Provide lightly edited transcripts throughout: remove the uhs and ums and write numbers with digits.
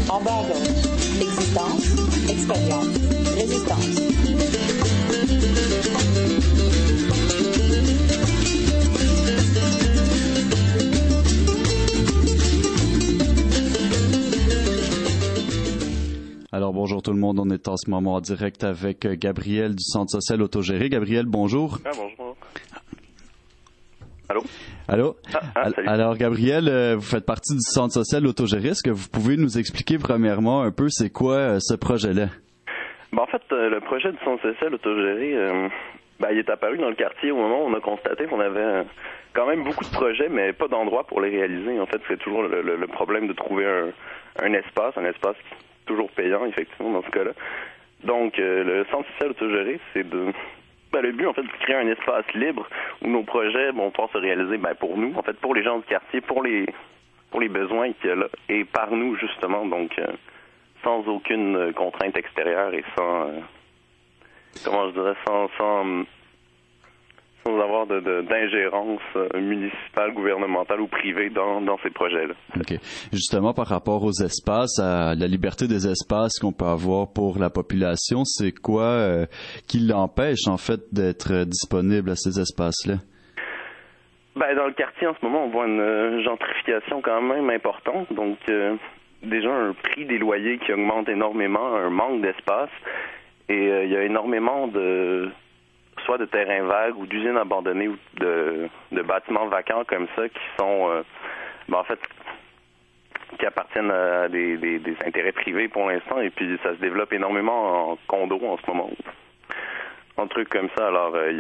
En bas à gauche, existence, expérience, résistance. Alors bonjour tout le monde, on est en ce moment en direct avec Gabriel du Centre social autogéré. Gabriel, bonjour. Ah, bonjour. Allô? Allô? Salut. Alors Gabriel, vous faites partie du Centre social autogéré. Est-ce que vous pouvez nous expliquer premièrement un peu c'est quoi ce projet-là? En fait, le projet du Centre social autogéré, il est apparu dans le quartier au moment où on a constaté qu'on avait quand même beaucoup de projets, mais pas d'endroit pour les réaliser. En fait, c'est toujours le problème de trouver un espace qui est toujours payant, effectivement, dans ce cas-là. Donc, le Centre social autogéré, c'est le but, en fait, de créer un espace libre où nos projets vont pouvoir se réaliser pour nous, en fait, pour les gens du quartier, pour les besoins qu'il y a là, et par nous, justement, donc sans aucune contrainte extérieure et sans avoir d'ingérence municipale, gouvernementale ou privée dans ces projets-là. OK. Justement, par rapport aux espaces, à la liberté des espaces qu'on peut avoir pour la population, c'est quoi qui l'empêche, en fait, d'être disponible à ces espaces-là? Dans le quartier, en ce moment, on voit une gentrification quand même importante. Donc, déjà, un prix des loyers qui augmente énormément, un manque d'espace. Et il y a énormément soit de terrains vagues ou d'usines abandonnées ou de bâtiments vacants comme ça qui sont, qui appartiennent à des intérêts privés pour l'instant. Et puis, ça se développe énormément en condos en ce moment. En trucs comme ça. Alors, il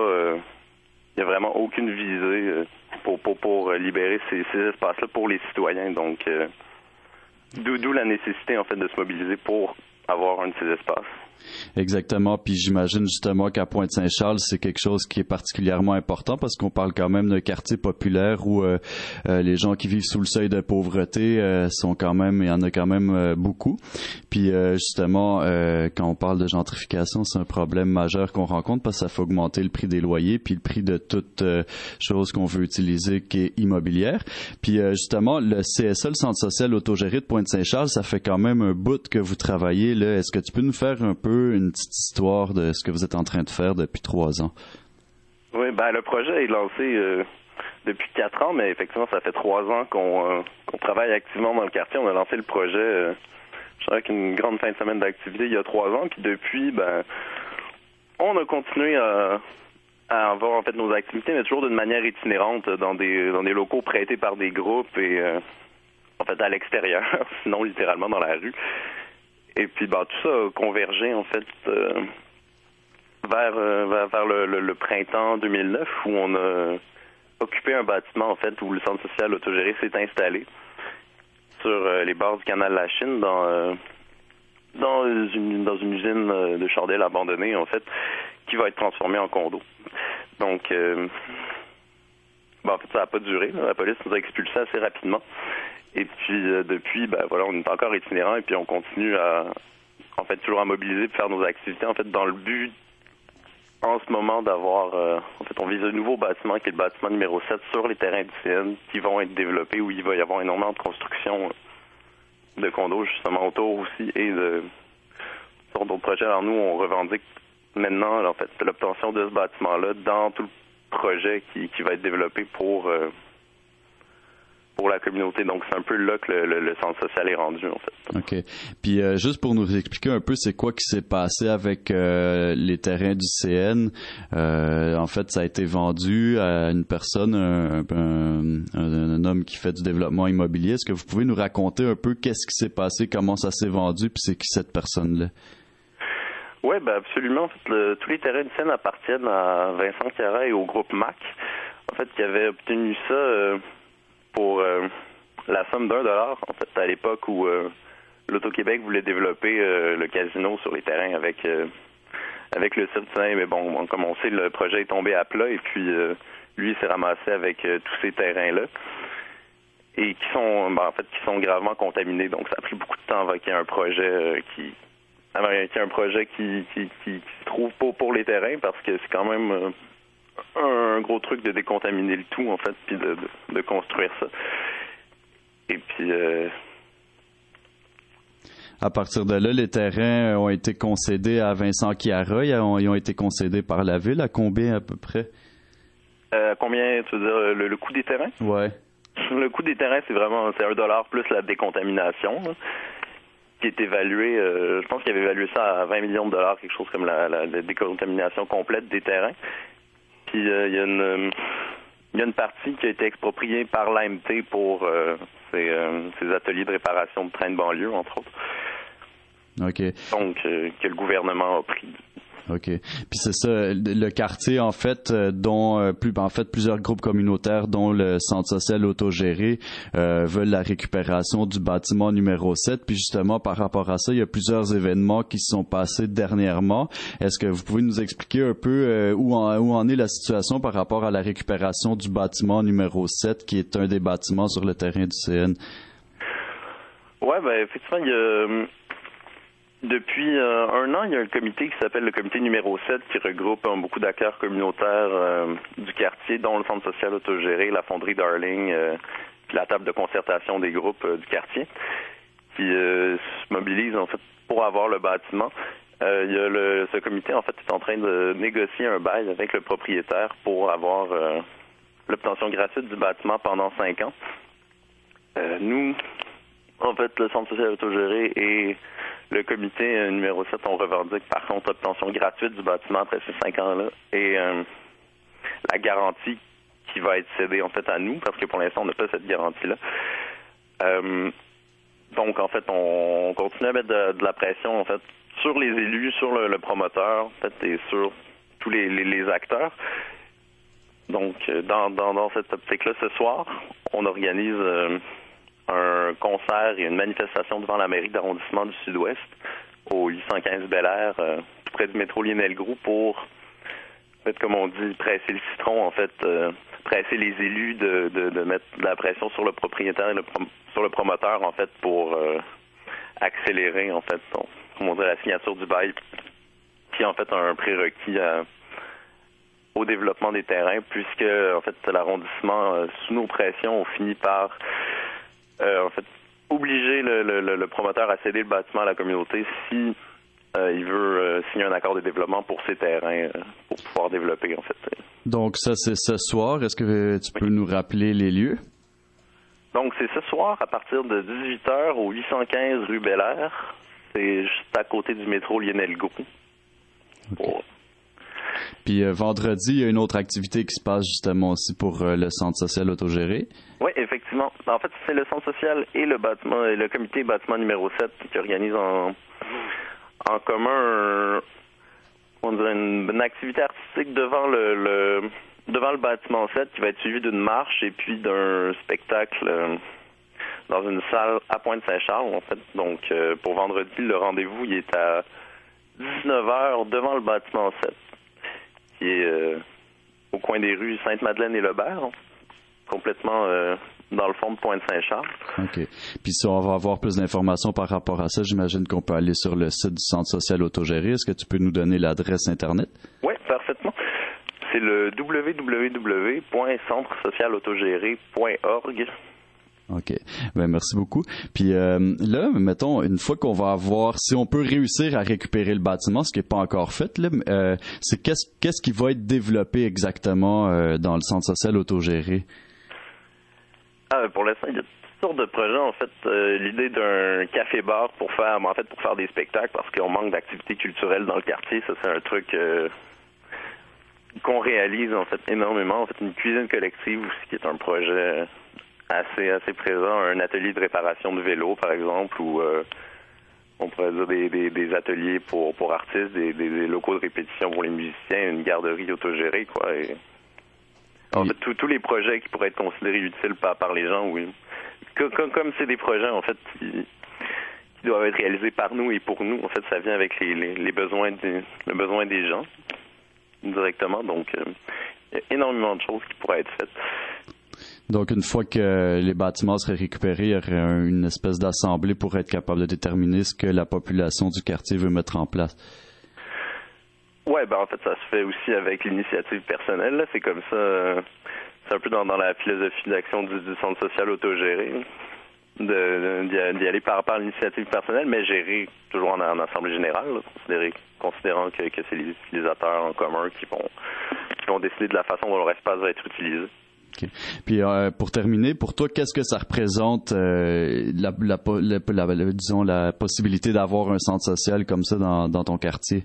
n'y a vraiment aucune visée pour libérer ces espaces-là pour les citoyens. Donc, d'où la nécessité, en fait, de se mobiliser pour avoir un de ces espaces. Exactement, puis j'imagine justement qu'à Pointe-Saint-Charles, c'est quelque chose qui est particulièrement important parce qu'on parle quand même d'un quartier populaire où les gens qui vivent sous le seuil de pauvreté il y en a quand même beaucoup. Puis justement, quand on parle de gentrification, c'est un problème majeur qu'on rencontre parce que ça fait augmenter le prix des loyers puis le prix de toute chose qu'on veut utiliser qui est immobilière. Puis justement, le CSA, le Centre social autogéré de Pointe-Saint-Charles, ça fait quand même un bout que vous travaillez là. Est-ce que tu peux nous faire un peu une petite histoire de ce que vous êtes en train de faire depuis 3 ans? Oui, le projet est lancé depuis 4 ans, mais effectivement, ça fait 3 ans qu'on travaille activement dans le quartier. On a lancé le projet, je dirais qu'une grande fin de semaine d'activité il y a 3 ans, puis depuis, on a continué à avoir en fait nos activités, mais toujours d'une manière itinérante dans des locaux prêtés par des groupes et en fait à l'extérieur, sinon littéralement dans la rue. Et puis, tout ça a convergé, en fait, vers le printemps 2009, où on a occupé un bâtiment, en fait, où le Centre social autogéré s'est installé sur les bords du canal de la Chine, dans une usine de chandelles abandonnée, en fait, qui va être transformée en condo. Donc, en fait, ça n'a pas duré. La police nous a expulsés assez rapidement. Et puis, depuis, on est encore itinérant et puis on continue toujours à mobiliser pour faire nos activités, en fait, dans le but, en ce moment, d'avoir, on vise un nouveau bâtiment qui est le bâtiment numéro 7 sur les terrains du CN qui vont être développés où il va y avoir énormément de construction de condos, justement, autour aussi et sur d'autres projets. Alors, nous, on revendique maintenant, en fait, l'obtention de ce bâtiment-là dans tout le projet qui va être développé pour la communauté. Donc, c'est un peu là que le centre social est rendu, en fait. OK. Puis, juste pour nous expliquer un peu, c'est quoi qui s'est passé avec les terrains du CN? En fait, ça a été vendu à une personne, un homme qui fait du développement immobilier. Est-ce que vous pouvez nous raconter un peu qu'est-ce qui s'est passé, comment ça s'est vendu, puis c'est qui cette personne-là? Oui, absolument. En fait, tous les terrains du CN appartiennent à Vincent Caret et au groupe MAC, en fait, qui avait obtenu ça pour la somme d'$1, en fait, à l'époque où l'Auto-Québec voulait développer le casino sur les terrains avec le Cirque du Soleil. Mais bon, comme on sait, le projet est tombé à plat et puis lui, il s'est ramassé avec tous ces terrains-là et qui sont gravement contaminés. Donc, ça a pris beaucoup de temps avant qu'il y ait un projet qui se trouve pour les terrains parce que c'est quand même un gros truc de décontaminer le tout, en fait, puis de construire ça. Et puis, À partir de là, les terrains ont été concédés à Vincent Chiara. Ils ont été concédés par la ville. À combien à peu près? Combien, tu veux dire, le coût des terrains? Ouais. Le coût des terrains, c'est $1 plus la décontamination, là, qui est évalué, je pense qu'il avait évalué ça à $20 millions, quelque chose comme la décontamination complète des terrains. Puis il y a une partie qui a été expropriée par l'AMT pour ses ateliers de réparation de trains de banlieue, entre autres. OK. Donc, que le gouvernement a pris. OK. Puis c'est ça, le quartier, en fait, dont plusieurs groupes communautaires, dont le Centre social autogéré, veulent la récupération du bâtiment numéro 7. Puis justement, par rapport à ça, il y a plusieurs événements qui se sont passés dernièrement. Est-ce que vous pouvez nous expliquer un peu où en est la situation par rapport à la récupération du bâtiment numéro 7, qui est un des bâtiments sur le terrain du CN? Ouais, ben effectivement, il y a... Depuis 1 an, il y a un comité qui s'appelle le comité numéro 7 qui regroupe beaucoup d'acteurs communautaires du quartier, dont le Centre social autogéré, la fonderie Darling, puis la table de concertation des groupes du quartier, qui se mobilisent en fait pour avoir le bâtiment. Ce comité en fait est en train de négocier un bail avec le propriétaire pour avoir l'obtention gratuite du bâtiment pendant 5 ans. Nous, en fait, le Centre social autogéré et le comité numéro 7, on revendique par contre l'obtention gratuite du bâtiment après ces 5 ans-là et la garantie qui va être cédée en fait à nous, parce que pour l'instant, on n'a pas cette garantie-là. Donc, en fait, on continue à mettre de la pression en fait sur les élus, sur le promoteur, en fait, et sur tous les acteurs. Donc, dans cette optique-là, ce soir, on organise un concert et une manifestation devant la mairie d'arrondissement du Sud-Ouest au 815 Bel-Air, tout près du métro Lionel-Groulx, pour, en fait, comme on dit, presser le citron, en fait, presser les élus de mettre de la pression sur le propriétaire et sur le promoteur, en fait, pour accélérer, en fait, comment dire, la signature du bail, qui est en fait un prérequis au développement des terrains, puisque, en fait, l'arrondissement, sous nos pressions, ont fini par en fait, obliger le promoteur à céder le bâtiment à la communauté si il veut signer un accord de développement pour ses terrains pour pouvoir développer, en fait. Donc, ça, c'est ce soir. Est-ce que tu peux nous rappeler les lieux? Donc, c'est ce soir à partir de 18h au 815 rue Bel-Air. C'est juste à côté du métro Lionel-Groulx. Okay. Puis vendredi, il y a une autre activité qui se passe justement aussi pour le Centre social autogéré. Oui, effectivement. En fait, c'est le Centre social et le comité bâtiment numéro 7 qui organisent en commun une activité artistique devant le bâtiment 7 qui va être suivi d'une marche et puis d'un spectacle dans une salle à Pointe-Saint-Charles, en fait. Donc, pour vendredi, le rendez-vous, il est à 19h devant le bâtiment 7. Qui est au coin des rues Sainte-Madeleine et Lebert, complètement dans le fond de Pointe-Saint-Charles. OK. Puis si on va avoir plus d'informations par rapport à ça, j'imagine qu'on peut aller sur le site du Centre social autogéré. Est-ce que tu peux nous donner l'adresse Internet? Oui, parfaitement. C'est le www.centresocialautogéré.org. OK. Ben merci beaucoup. Puis là, mettons, une fois qu'on va avoir, si on peut réussir à récupérer le bâtiment, ce qui n'est pas encore fait, là, c'est qu'est-ce qui va être développé exactement dans le Centre social autogéré? Pour l'instant, il y a toutes sortes de projets. En fait, l'idée d'un café-bar pour faire des spectacles, parce qu'on manque d'activités culturelles dans le quartier, ça c'est un truc qu'on réalise en fait énormément. En fait, une cuisine collective aussi, qui est un projet assez présent, un atelier de réparation de vélo, par exemple, ou on pourrait dire des ateliers pour artistes, des locaux de répétition pour les musiciens, une garderie autogérée, quoi. Et, en fait, tous les projets qui pourraient être considérés utiles par les gens, oui. Comme c'est des projets, en fait, qui doivent être réalisés par nous et pour nous, en fait, ça vient avec les besoins le besoin des gens directement. Donc, il y a énormément de choses qui pourraient être faites. Donc, une fois que les bâtiments seraient récupérés, il y aurait une espèce d'assemblée pour être capable de déterminer ce que la population du quartier veut mettre en place. Oui, en fait, ça se fait aussi avec l'initiative personnelle, là. C'est comme ça, c'est un peu dans la philosophie d'action du Centre social autogéré. d'y aller par l'initiative personnelle, mais gérer toujours en assemblée générale, là, considérant que c'est les utilisateurs en commun qui vont décider de la façon dont leur espace va être utilisé. Okay. Puis pour terminer, pour toi, qu'est-ce que ça représente disons la possibilité d'avoir un centre social comme ça dans ton quartier?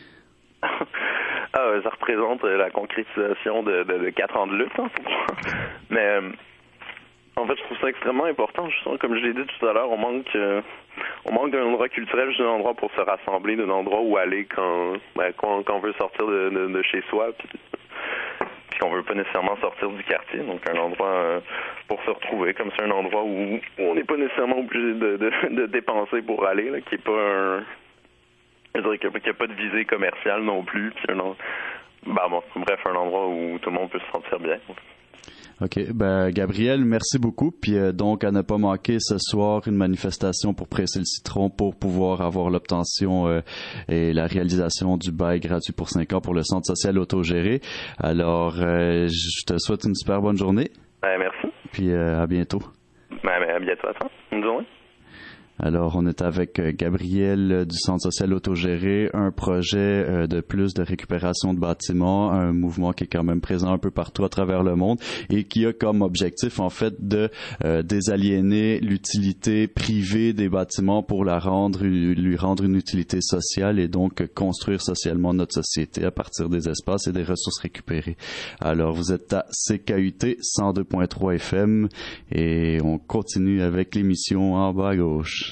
Ça représente la concrétisation de 4 ans de lutte. Hein. Mais en fait, je trouve ça extrêmement important. Comme je l'ai dit tout à l'heure, on manque d'un endroit culturel, juste d'un endroit pour se rassembler, d'un endroit où aller quand on veut sortir de chez soi, puis qu'on veut pas nécessairement sortir du quartier. Donc un endroit pour se retrouver, comme c'est un endroit où on n'est pas nécessairement obligé de dépenser pour aller, là, qui est pas je dirais qu'il n'y a pas de visée commerciale non plus. Puis bref, un endroit où tout le monde peut se sentir bien. OK. Gabriel, merci beaucoup. Puis donc, à ne pas manquer ce soir, une manifestation pour presser le citron pour pouvoir avoir l'obtention et la réalisation du bail gratuit pour 5 ans pour le centre social autogéré. Alors, je te souhaite une super bonne journée. Merci. Puis à bientôt. À bientôt à toi. Bonne journée. Alors, on est avec Gabriel du Centre social autogéré, un projet de plus de récupération de bâtiments, un mouvement qui est quand même présent un peu partout à travers le monde et qui a comme objectif, en fait, de désaliéner l'utilité privée des bâtiments pour lui rendre une utilité sociale et donc construire socialement notre société à partir des espaces et des ressources récupérées. Alors, vous êtes à CKUT 102.3 FM et on continue avec l'émission En bas à gauche.